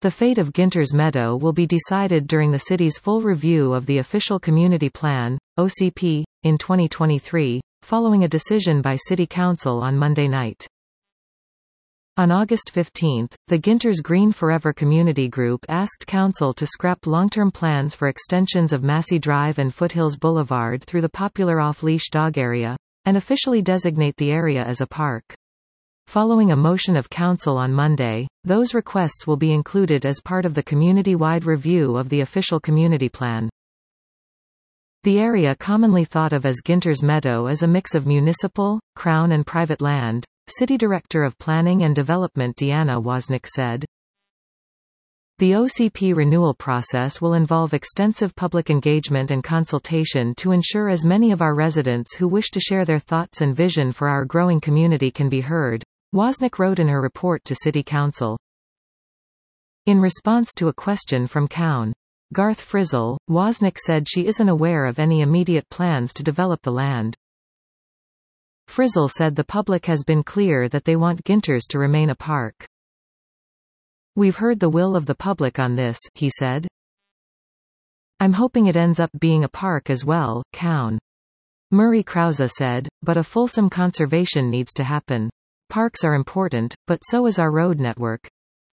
The fate of Ginter's Meadow will be decided during the city's full review of the Official Community Plan, OCP, in 2023, following a decision by City Council on Monday night. On August 15, the Ginter's Green Forever Community Group asked Council to scrap long-term plans for extensions of Massey Drive and Foothills Boulevard through the popular off-leash dog area, and officially designate the area as a park. Following a motion of Council on Monday, those requests will be included as part of the community-wide review of the Official Community Plan. The area commonly thought of as Ginter's Meadow is a mix of municipal, Crown and private land, City Director of Planning and Development Deanna Wozniak said. The OCP renewal process will involve extensive public engagement and consultation to ensure as many of our residents who wish to share their thoughts and vision for our growing community can be heard, Wozniak wrote in her report to City Council. In response to a question from Cown. Garth Frizzle, Wozniak said she isn't aware of any immediate plans to develop the land. Frizzle said the public has been clear that they want Ginter's to remain a park. We've heard the will of the public on this, he said. I'm hoping it ends up being a park as well, Cown. Murray Krause said, but a fulsome conservation needs to happen. Parks are important, but so is our road network.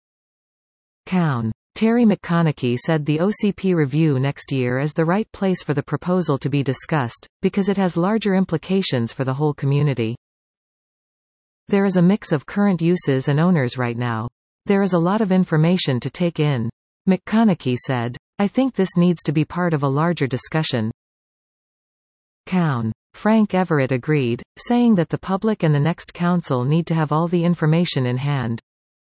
Cown. Terry McConaughey said the OCP review next year is the right place for the proposal to be discussed, because it has larger implications for the whole community. There is a mix of current uses and owners right now. There is a lot of information to take in. McConaughey said. I think this needs to be part of a larger discussion. Cown. Frank Everett agreed, saying that the public and the next council need to have all the information in hand.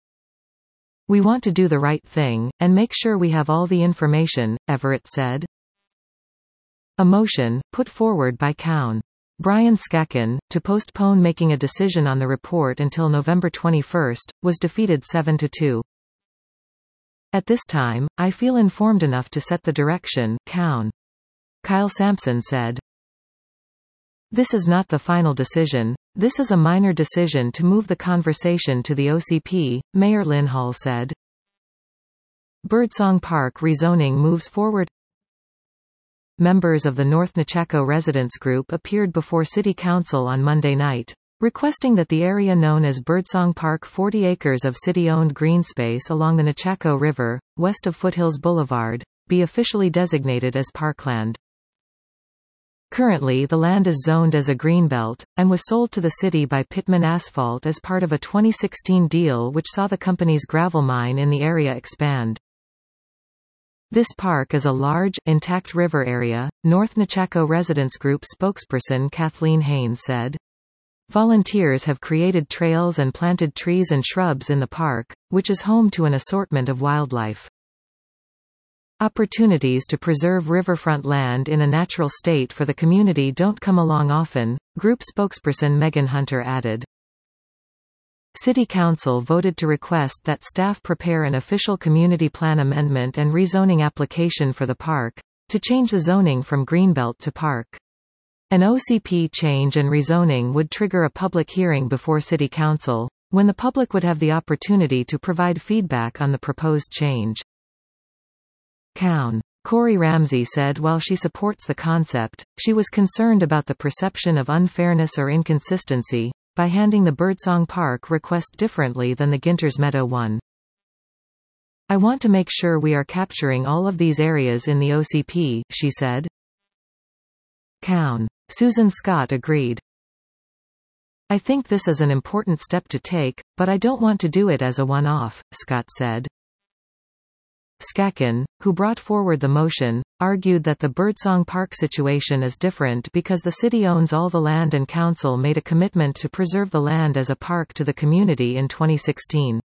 We want to do the right thing, and make sure we have all the information, Everett said. A motion, put forward by Cown. Brian Skaken, to postpone making a decision on the report until November 21, was defeated 7-2. At this time, I feel informed enough to set the direction, Cown. Kyle Sampson said. This is not the final decision, this is a minor decision to move the conversation to the OCP, Mayor Lynn Hall said. Birdsong Park rezoning moves forward. Members of the North Nechako Residents Group appeared before City Council on Monday night, requesting that the area known as Birdsong Park, 40 acres of city-owned green space along the Nechako River, west of Foothills Boulevard, be officially designated as parkland. Currently the land is zoned as a greenbelt, and was sold to the city by Pittman Asphalt as part of a 2016 deal which saw the company's gravel mine in the area expand. This park is a large, intact river area, North Nechako Residents Group spokesperson Kathleen Haynes said. Volunteers have created trails and planted trees and shrubs in the park, which is home to an assortment of wildlife. Opportunities to preserve riverfront land in a natural state for the community don't come along often, group spokesperson Megan Hunter added. City Council voted to request that staff prepare an official community plan amendment and rezoning application for the park, to change the zoning from greenbelt to park. An OCP change and rezoning would trigger a public hearing before City Council, when the public would have the opportunity to provide feedback on the proposed change. Cown. Corey Ramsey said while she supports the concept, she was concerned about the perception of unfairness or inconsistency, by handing the Birdsong Park request differently than the Ginter's Meadow one. I want to make sure we are capturing all of these areas in the OCP, she said. Cown. Susan Scott agreed. I think this is an important step to take, but I don't want to do it as a one-off, Scott said. Skaken, who brought forward the motion, argued that the Birdsong Park situation is different because the city owns all the land and council made a commitment to preserve the land as a park to the community in 2016.